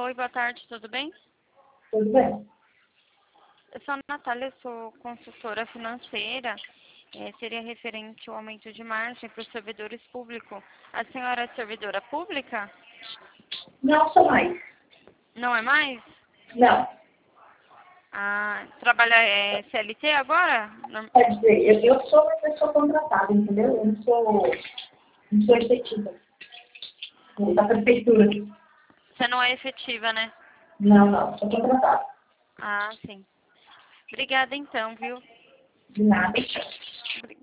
Oi, boa tarde, tudo bem? Tudo bem. Eu sou a Natália, sou consultora financeira. Seria referente ao aumento de margem para os servidores públicos. A senhora é servidora pública? Não sou mais. Não é mais? Não. Trabalha CLT agora? Quer dizer, eu sou uma pessoa contratada, entendeu? Eu não sou efetiva. Da prefeitura. Você não é efetiva, né? Não, sou contratada. Sim. Obrigada então, viu? De nada.